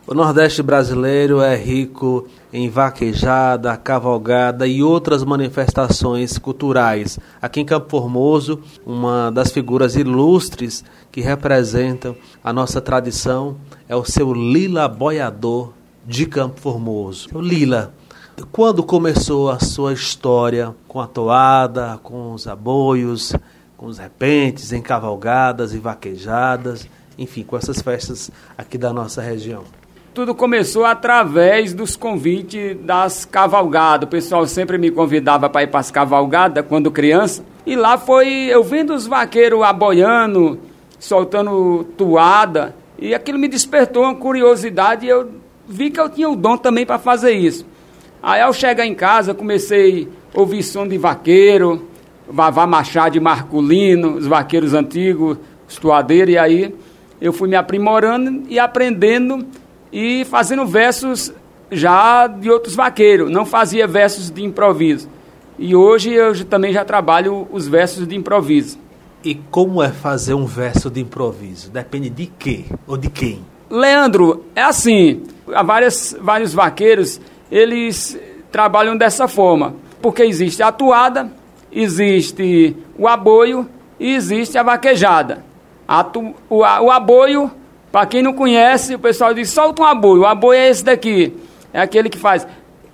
O Nordeste brasileiro é rico em vaquejada, cavalgada e outras manifestações culturais. Aqui em Campo Formoso, uma das figuras ilustres que representam a nossa tradição é o seu Lila Boiador de Campo Formoso. O Lila, quando começou a sua história com a toada, com os aboios, com os repentes, em cavalgadas e vaquejadas, enfim, com essas festas aqui da nossa região? Tudo começou através dos convites das cavalgadas. O pessoal sempre me convidava para ir para as cavalgadas quando criança. E lá eu vendo os vaqueiros aboiando, soltando toada. E aquilo me despertou uma curiosidade e eu vi que eu tinha o dom também para fazer isso. Aí ao chegar em casa, comecei a ouvir som de vaqueiro, Vavá Machado e Marculino, os vaqueiros antigos, os toadeiros. E aí eu fui me aprimorando e aprendendo e fazendo versos já de outros vaqueiros, não fazia versos de improviso. E hoje eu também já trabalho os versos de improviso. E como é fazer um verso de improviso? Depende de quê ou de quem? Leandro, é assim, há vários vaqueiros, eles trabalham dessa forma, porque existe a toada, existe o aboio e existe a vaquejada. O aboio, para quem não conhece, o pessoal diz, solta um aboio. O aboio é esse daqui. É aquele que faz...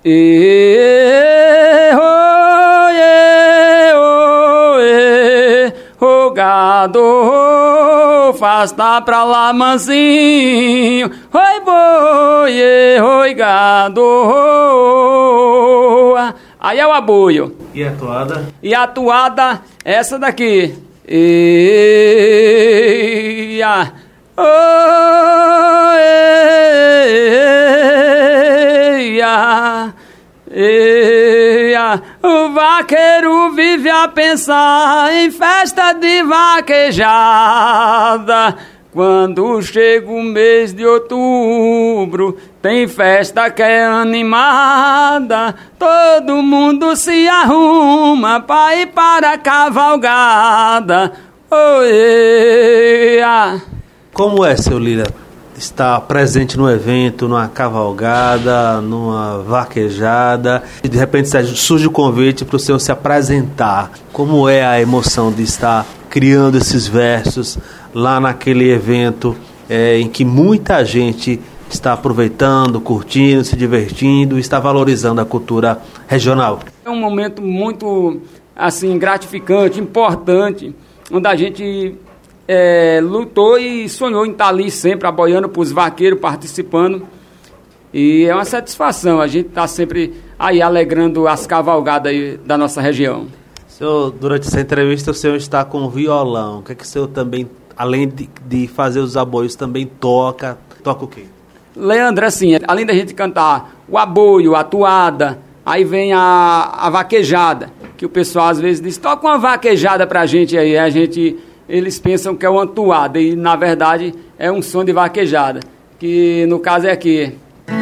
O gado afasta pra lá mansinho. Oi boi, oi gado. Aí é o aboio. E a toada? E a toada é essa daqui. O vaqueiro vive a pensar em festa de vaquejada. Quando chega o mês de outubro, tem festa que é animada. Todo mundo se arruma pra ir para a cavalgada. Como é, seu Lila, estar presente no evento, numa cavalgada, numa vaquejada, e de repente surge o convite para o senhor se apresentar? Como é a emoção de estar criando esses versos lá naquele evento em que muita gente está aproveitando, curtindo, se divertindo, está valorizando a cultura regional? É um momento muito assim, gratificante, importante, onde a gente lutou e sonhou em estar ali sempre aboiando para os vaqueiros, participando. E é uma satisfação, a gente está sempre aí alegrando as cavalgadas aí da nossa região. Senhor, durante essa entrevista o senhor está com violão. O que é que o senhor também, além de fazer os aboios, também toca? Toca o quê? Leandro, assim, além da gente cantar o aboio, a toada, aí vem a vaquejada, que o pessoal às vezes diz, toca uma vaquejada pra gente aí, eles pensam que é uma toada, e na verdade é um som de vaquejada, que no caso é aqui.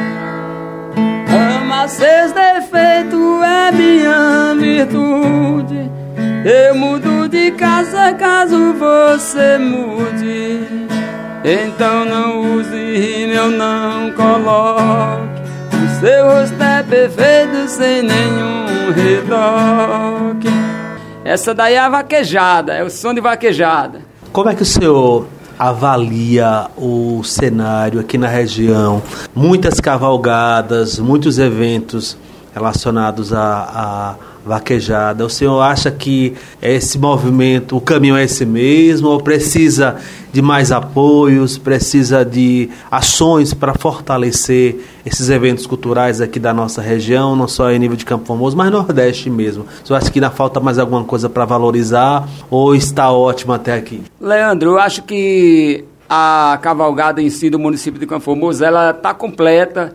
Ama seus defeitos, é minha virtude, eu mudo de casa caso você mude, então não use rima, eu não coloque, o seu rosto é perfeito sem nenhum retoque. Essa daí é a vaquejada, é o som de vaquejada. Como é que o senhor avalia o cenário aqui na região? Muitas cavalgadas, muitos eventos relacionados à vaquejada. O senhor acha que esse movimento, o caminho é esse mesmo, ou precisa de mais apoios, precisa de ações para fortalecer esses eventos culturais aqui da nossa região, não só em nível de Campo Formoso, mas Nordeste mesmo? O senhor acha que ainda falta mais alguma coisa para valorizar, ou está ótimo até aqui? Leandro, eu acho que a cavalgada em si do município de Campo Formoso, ela está completa,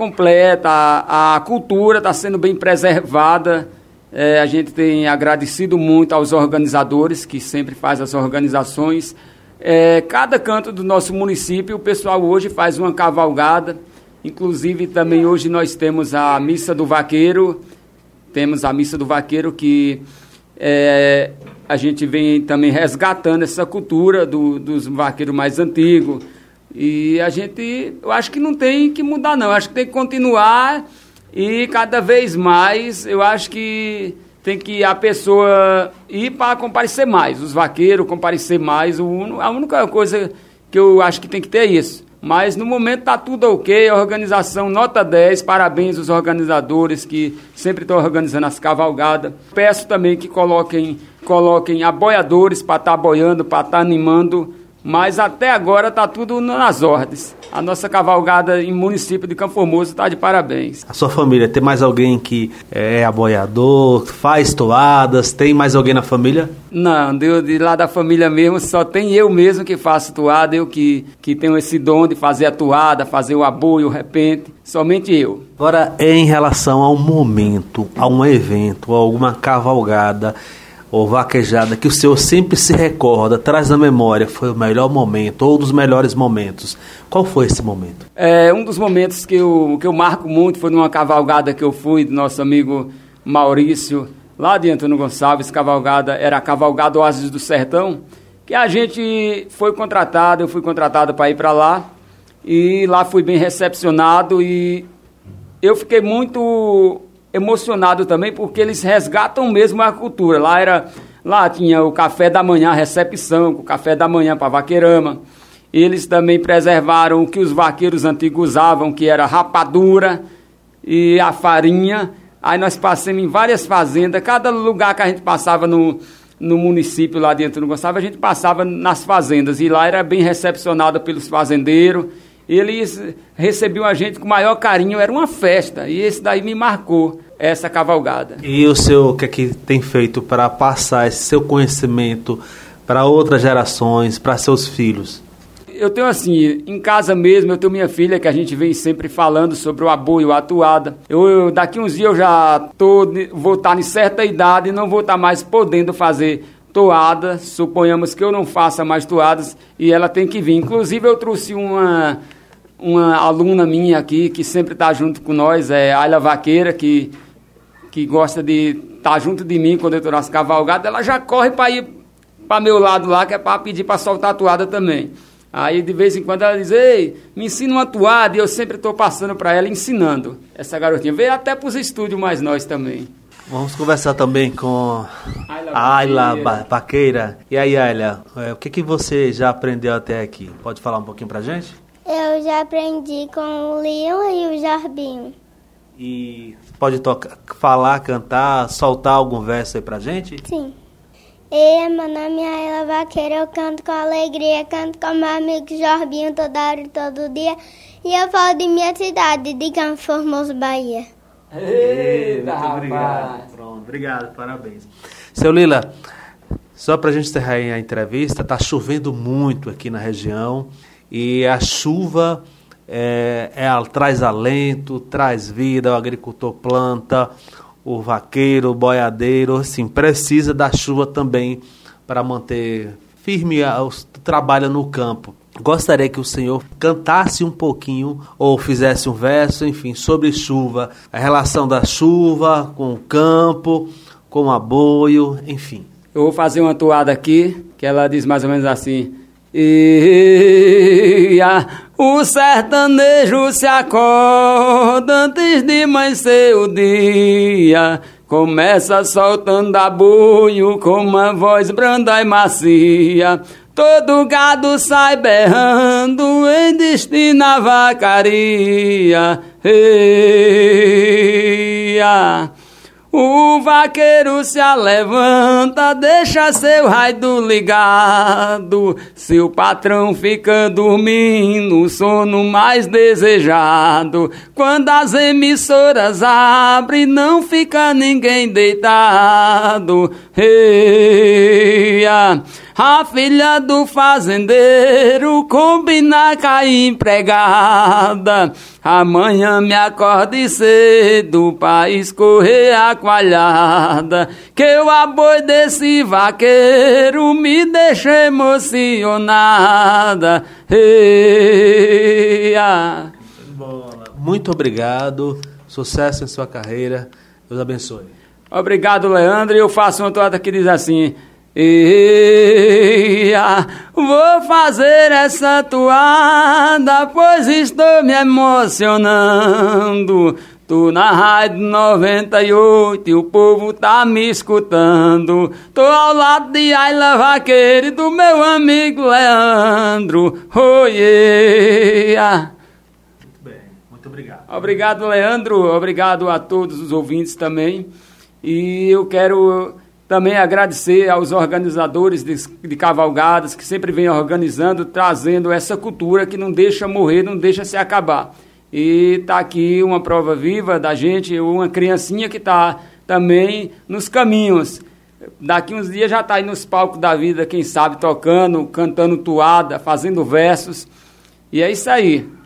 a cultura está sendo bem preservada. A gente tem agradecido muito aos organizadores que sempre fazem as organizações. Cada canto do nosso município, o pessoal hoje faz uma cavalgada. Inclusive também hoje nós temos a Missa do Vaqueiro. Que a gente vem também resgatando essa cultura dos vaqueiros mais antigos. E eu acho que não tem que mudar não, eu acho que tem que continuar e cada vez mais, eu acho que tem que a pessoa ir para comparecer mais, os vaqueiros comparecer mais, a única coisa que eu acho que tem que ter é isso. Mas no momento está tudo ok, a organização nota 10, parabéns aos organizadores que sempre estão organizando as cavalgadas. Peço também que coloquem aboiadores para estar boiando, para estar animando, mas até agora está tudo nas ordens. A nossa cavalgada em município de Campo Formoso está de parabéns. A sua família, tem mais alguém que é aboiador, faz toadas, tem mais alguém na família? Não, de lá da família mesmo, só tem eu mesmo que faço toada, eu que tenho esse dom de fazer a toada, fazer o aboio, o repente, somente eu. Agora, em relação a um momento, a um evento, a alguma cavalgada ou vaquejada que o senhor sempre se recorda, traz na memória, foi o melhor momento ou um dos melhores momentos. Qual foi esse momento? Um dos momentos que eu marco muito foi numa cavalgada que eu fui do nosso amigo Maurício, lá de Antônio Gonçalves. Era a cavalgada Oásis do Sertão, que a gente foi contratado, eu fui contratado para ir para lá, e lá fui bem recepcionado e eu fiquei muito emocionado também, porque eles resgatam mesmo a cultura. Lá tinha o café da manhã, a recepção, o café da manhã para vaqueirama. Eles também preservaram o que os vaqueiros antigos usavam, que era rapadura e a farinha. Aí nós passamos em várias fazendas, cada lugar que a gente passava no município lá dentro do Gonçalves, a gente passava nas fazendas, e lá era bem recepcionado pelos fazendeiros. Eles recebiam a gente com o maior carinho, era uma festa, e esse daí me marcou, essa cavalgada. E o senhor, o que é que tem feito para passar esse seu conhecimento para outras gerações, para seus filhos? Eu tenho assim, em casa mesmo, eu tenho minha filha, que a gente vem sempre falando sobre o aboio, a toada. Daqui uns dias eu já vou estar em certa idade e não vou estar mais podendo fazer toada, suponhamos que eu não faça mais toadas, e ela tem que vir. Inclusive eu trouxe uma aluna minha aqui, que sempre está junto com nós, Ayla Vaqueira, que gosta de estar junto de mim quando eu estou nas cavalgadas. Ela já corre para ir para meu lado lá, que é para pedir para soltar a toada também. Aí de vez em quando ela diz: ei, me ensina uma toada, e eu sempre estou passando para ela, ensinando essa garotinha. Veio até para os estúdios, mais nós também. Vamos conversar também com a Ayla Vaqueira. E aí, Ayla, o que você já aprendeu até aqui? Pode falar um pouquinho pra gente? Eu já aprendi com o Leão e o Jarbinho. E pode falar, cantar, soltar algum verso aí pra gente? Sim. Meu nome é Ayla Vaqueira, eu canto com alegria, canto com meu amigo Jarbinho toda hora e todo dia. E eu falo de minha cidade, de Campo Formoso, Bahia. Eita, muito obrigado. Pronto, obrigado, parabéns. Seu Lila, só pra gente encerrar a entrevista, tá chovendo muito aqui na região, e a chuva traz alento, traz vida, o agricultor planta, o vaqueiro, o boiadeiro, assim, precisa da chuva também para manter firme o trabalho no campo. Gostaria que o senhor cantasse um pouquinho, ou fizesse um verso, enfim, sobre chuva, a relação da chuva com o campo, com o aboio, enfim. Eu vou fazer uma toada aqui, que ela diz mais ou menos assim: Ia, o sertanejo se acorda antes de amanhecer o dia, começa soltando aboio com uma voz branda e macia. Todo gado sai berrando em destino à vacaria. Eia, o vaqueiro se alevanta, deixa seu rádio ligado. Seu patrão fica dormindo, o sono mais desejado. Quando as emissoras abrem, não fica ninguém deitado. Eia, a filha do fazendeiro combina com a empregada. Amanhã me acorde cedo pra escorrer a coalhada, que o aboio desse vaqueiro me deixa emocionada. Eia. Muito obrigado, sucesso em sua carreira, Deus abençoe. Obrigado, Leandro. Eu faço uma toada que diz assim: Eia, vou fazer essa toada, pois estou me emocionando. Tô na Rádio 98 e o povo tá me escutando. Tô ao lado de Ayla Vaqueiro e do meu amigo Leandro. Oiê! Muito bem, muito obrigado. Obrigado, Leandro. Obrigado a todos os ouvintes também. E eu quero também agradecer aos organizadores de cavalgadas que sempre vêm organizando, trazendo essa cultura que não deixa morrer, não deixa se acabar. E está aqui uma prova viva da gente, uma criancinha que está também nos caminhos. Daqui uns dias já está aí nos palcos da vida, quem sabe, tocando, cantando toada, fazendo versos. E é isso aí.